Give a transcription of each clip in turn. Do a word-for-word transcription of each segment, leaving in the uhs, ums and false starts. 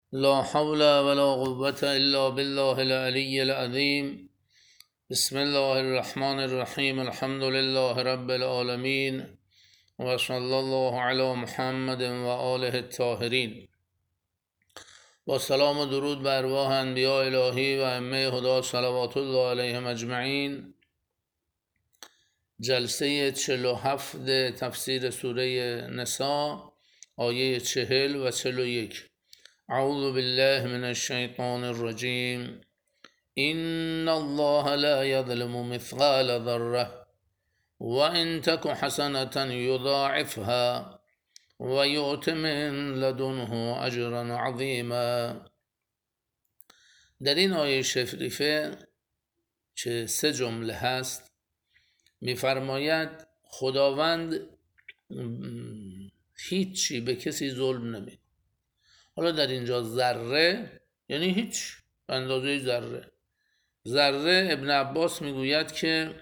لا حول ولا قوة إلا بالله العلي العظيم. بسم الله الرحمن الرحيم. الحمد لله رب العالمين وصلى الله على محمد و آله الطاهرین. با سلام و درود بر ارواح انبیاء الهی و ائمه هدی صلوات الله علیهم اجمعین. جلسه چهل و هفت تفسیر سوره نساء، آیه چهل و چهل و یک. اعوذ بالله من الشیطان الرجیم. إن الله لا يظلم مثقال ذرة وإن تك حسنة يضاعفها ويؤت من لدنه أجرا عظيما. در این آیه شریفه که سه جمله هست میفرماید خداوند هیچی به کسی ظلم نمی. حالا در اینجا ذره یعنی هیچ، به اندازه ذره. ذره ابن عباس میگوید که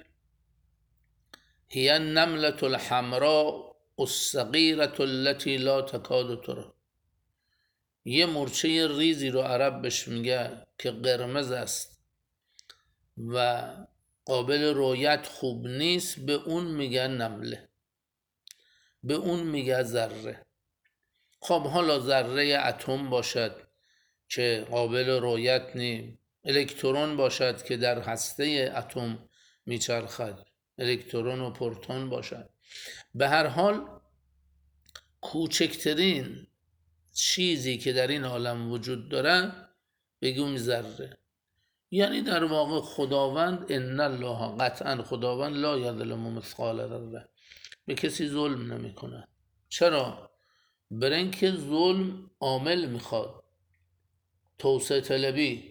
هی النملة الحمراء الصغیرة التي لا تکاد تری. یه مرچه ریزی رو عرب بهش میگه که قرمز است و قابل رویت خوب نیست، به اون میگه نمله، به اون میگه ذره. خب حالا ذره اتم باشد که قابل رویت نیست، الکترون باشد که در هسته اتم میچرخد، الکترون و پروتون باشد، به هر حال کوچکترین چیزی که در این عالم وجود داره بگیم ذره. یعنی در واقع خداوند ان الله قطعا خداوند لا یظلم مثقال ذره، به کسی ظلم نمی کنه. چرا؟ برای اینکه ظلم عامل میخواد، توسعه طلبی،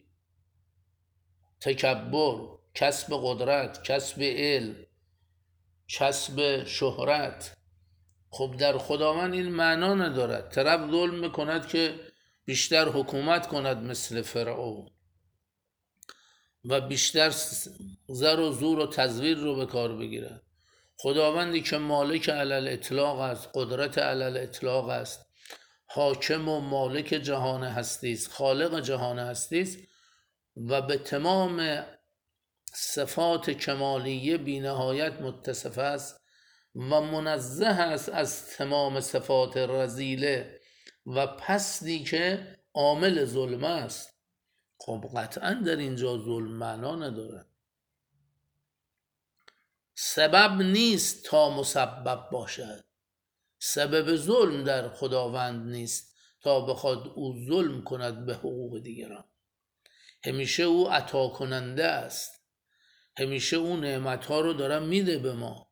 تکبر، کسب قدرت، کسب علم، کسب شهرت. خب در خداوند این معنا ندارد. طرف ظلم میکند که بیشتر حکومت کند مثل فرعون و بیشتر زر و زور و تزویر رو به کار بگیرد. خداوندی که مالک علل اطلاق است، قدرت علل اطلاق است، حاکم و مالک جهان هستی است، خالق جهان هستی است و به تمام صفات کمالیه بی نهایت متصف است و منزه است از تمام صفات رذیله و پستی که عامل ظلم است. خب قطعا در اینجا ظلم معنا نداره. سبب نیست تا مسبب باشد. سبب ظلم در خداوند نیست تا بخواد او ظلم کند به حقوق دیگران. همیشه او عطا کننده است، همیشه او نعمتها رو داره میده به ما.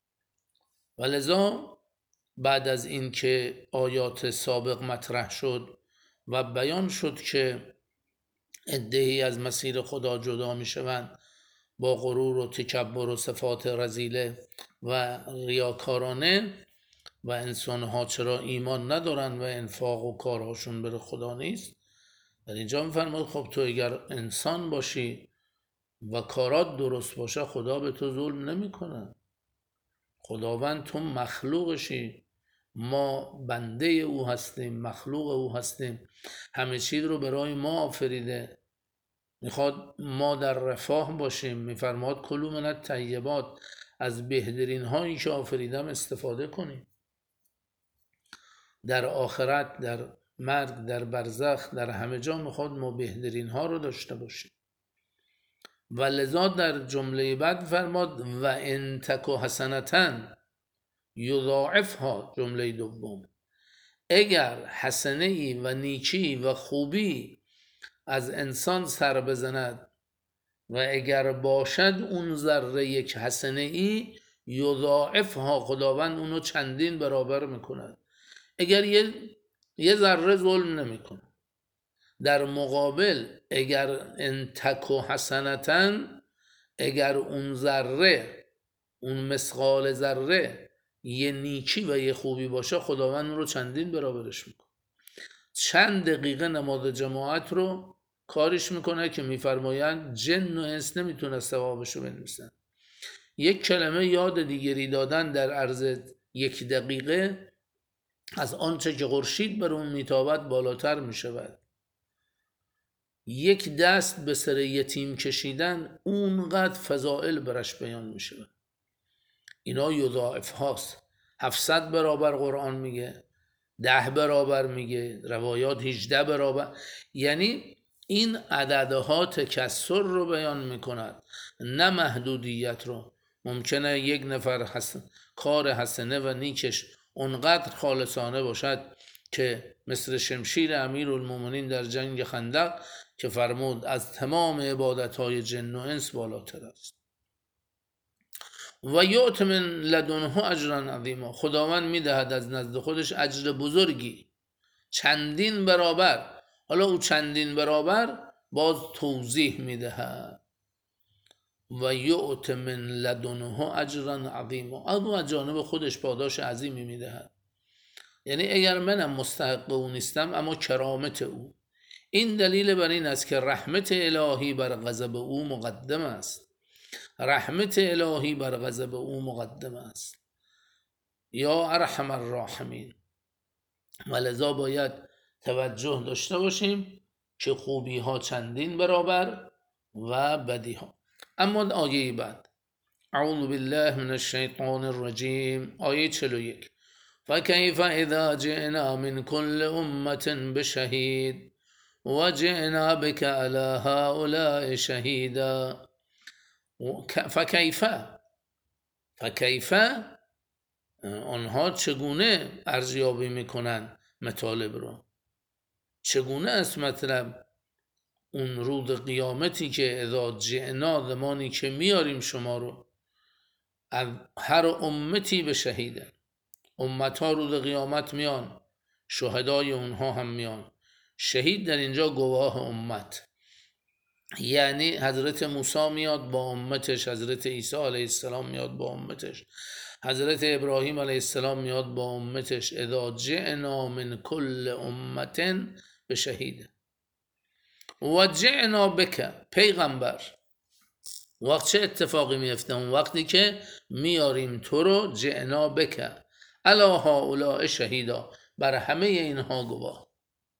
ولذا بعد از این که آیات سابق مطرح شد و بیان شد که عده‌ای از مسیر خدا جدا میشوند با غرور و تکبر و صفات رذیله و ریاکارانه و انسانها چرا ایمان ندارن و انفاق و کارهاشون بر خدا نیست، در اینجا میفرماید خب تو اگر انسان باشی و کارات درست باشه خدا به تو ظلم نمیکنه. خداوند تو مخلوقشی، ما بنده او هستیم، مخلوق او هستیم، همه چیز رو برای ما آفریده، میخواد ما در رفاه باشیم. میفرماد کلوا من الطیبات، از بهترین هایی که آفریدم استفاده کنیم. در آخرت، در مرگ، در برزخ، در همه جا میخواد ما بهترین ها رو داشته باشیم. و لذا در جمله بعد فرماد و ان تک حسنة یضاعفها، جمله دوم، اگر حسنه ای و نیکی و خوبی از انسان سر بزند و اگر باشد اون ذره یک حسنه ای، یضاعفها، خداوند اونو چندین برابر میکند. اگر یه یه ذره ظلم نمیکنه، در مقابل اگر ان تک حسنة، اگر اون ذره، اون مثقال ذره یه نیکی و یه خوبی باشه، خداوند رو چندین برابرش میکنه. چند دقیقه نماز جماعت رو کارش میکنه که میفرمایند جن و انس نمیتونه ثوابشو بنویسن. یک کلمه یاد دیگری دادن در عرض یک دقیقه از آنچه که خورشید بر اون میتابد بالاتر میشود. یک دست به سر یتیم کشیدن اونقدر فضائل برش بیان میشه. اینا یضاعف هاست. هفتصد برابر قرآن میگه، ده برابر میگه، روایات هجده برابر. یعنی این عددها تکسر رو بیان میکند، نه محدودیت رو. ممکنه یک نفر حسن، کار حسنه و نیکش اونقدر خالصانه باشد که مثل شمشیر امیرالمومنین در جنگ خندق که فرمود از تمام عبادتهای جن و انس بالاتر است. و یعط من لدنه اجرا عظیما، خداوند میدهد از نزد خودش اجر بزرگی، چندین برابر. حالا او چندین برابر باز توضیح میدهد. و یعط من لدنه اجرا عظیما، از جانب خودش پاداش عظیمی میدهد. یعنی اگر منم مستحق او نیستم، اما کرامت او. این دلیل بر این است که رحمت الهی بر غضب او مقدم است. رحمت الهی بر غضب او مقدم است. یا ارحم الراحمین. ولذا باید توجه داشته باشیم که خوبی ها چندین برابر و بدی ها. اما آیه بعد، اعوذ بالله من الشیطان الرجیم، آیه چهل و یک. فکیف اذا جئنا من كل امة بشهید و جئنا بك على هؤلاء شهیدا. فکیف فکیف آنها چگونه ارزیابی میکنن مطالب رو؟ چگونه است مطلب اون روز قیامتی که اذا جئنا، زمانی که میاریم شما رو از هر امتی به شهیده. امت ها روز قیامت میان، شهدای اونها هم میان. شهید در اینجا گواه امت، یعنی حضرت موسی میاد با امتش، حضرت عیسی علیه السلام میاد با امتش، حضرت ابراهیم علیه السلام میاد با امتش. اذا جئنا من کل امت به شهید و جئنا بک، پیغمبر. وقت چه اتفاقی میفته؟ اون وقتی که میاریم تو رو، جئنا بک علی هؤلاء شهیدا، بر همه اینها گواه.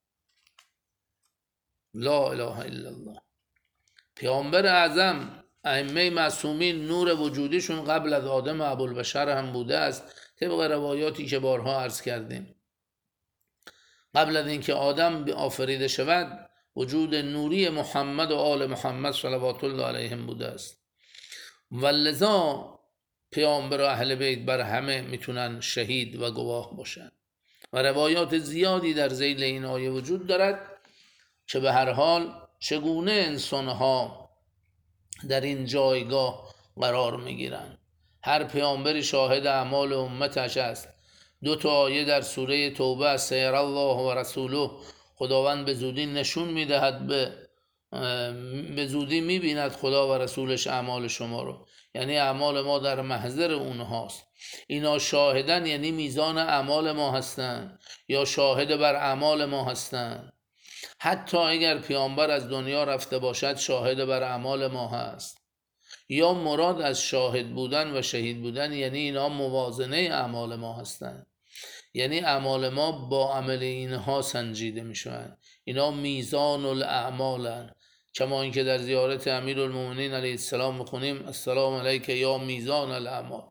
لا اله الا الله. پیامبر اعظم، ائمه معصومین، نور وجودیشون قبل از آدم ابوالبشر هم بوده است، طبق روایاتی که بارها عرض کردیم. قبل از اینکه آدم آفریده شود، وجود نوری محمد و آل محمد صلوات الله علیهم بوده است. ولذا پیامبر و اهل بیت بر همه میتونن شهید و گواه باشن. و روایات زیادی در ذیل این آیه وجود دارد که به هر حال چگونه انسانها در این جایگاه قرار میگیرن. هر پیامبری شاهد اعمال امتش است. دو تا آیه در سوره توبه، سیر الله و رسوله، خداوند به زودی نشون میدهد، به به زودی میبیند خدا و رسولش اعمال شما رو. یعنی اعمال ما در محضر اونهاست. اینا شاهدن، یعنی میزان اعمال ما هستن یا شاهد بر اعمال ما هستن. حتی اگر پیامبر از دنیا رفته باشد، شاهد بر اعمال ما هست. یا مراد از شاهد بودن و شهید بودن یعنی اینا موازنه اعمال ما هستند. یعنی اعمال ما با عمل اینها سنجیده میشوند. اینا میزان الاعمالن. کما اینکه در زیارت امیرالمومنین علیه السلام میخونیم السلام علیک یا میزان الاعمال.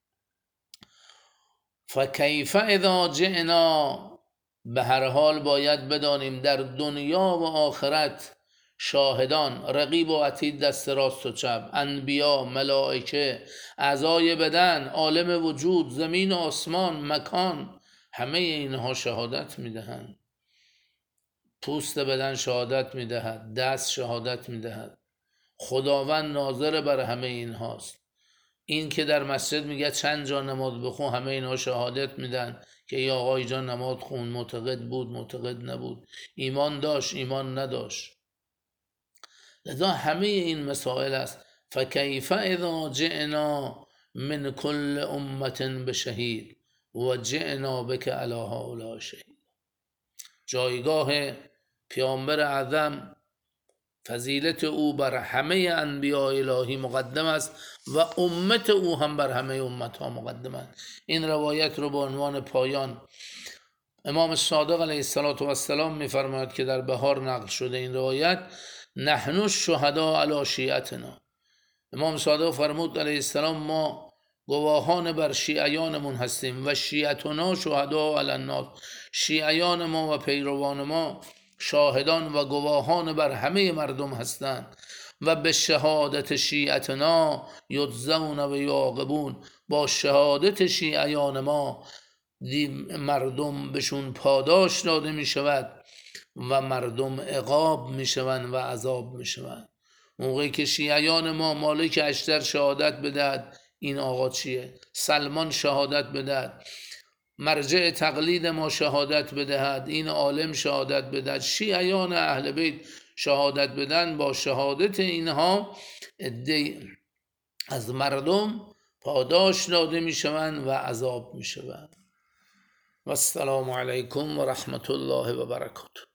فکیف اذا جئنا، به هر حال باید بدانیم در دنیا و آخرت شاهدان، رقیب و عتید، دست راست و چپ، انبیا، ملائکه، اعضای بدن، عالم وجود، زمین و آسمان، مکان، همه اینها شهادت میدهند. پوست بدن شهادت میدهد، دست شهادت میدهد. خداوند ناظر بر همه اینهاست. این که در مسجد میگه چند جا نماز بخون، همه اینها شهادت میدن که ای آقای جان نماز خون، معتقد بود، معتقد نبود، ایمان داشت، ایمان نداشت. لذا همه این مسائل است. فکیف اذا جئنا من کل امت بشهید و جئنا بک علی هؤلاء شهید. جایگاه پیامبر اعظم، فضیلت او بر همه انبیاء الهی مقدم است و امت او هم بر همه امت ها مقدم است. این روایت رو به عنوان پایان امام صادق علیه السلام میفرماید که در بهار نقل شده این روایت، نحن الشهداء علی شیعتنا. امام صادق فرمود علیه السلام ما گواهان بر شیعیانمون هستیم و شیعتنا شهداء علی الناس، شیعیان ما و پیروان ما شاهدان و گواهان بر همه مردم هستند. و به شهادت شیعتنا یجزون و یعاقبون، با شهادت شیعیان ما مردم بهشون پاداش داده می شود و مردم عقاب می شوند و عذاب می شوند. موقعی که شیعیان ما مالک اشتر شهادت بدهد این آقا چیه، سلمان شهادت بدهد، مرجع تقلید ما شهادت بدهد، این عالم شهادت بدهد، شیعیان اهل بیت شهادت بدن، با شهادت اینها عده از مردم پاداش داده می شوند و عذاب می شوند. و السلام علیکم و رحمت الله و برکاته.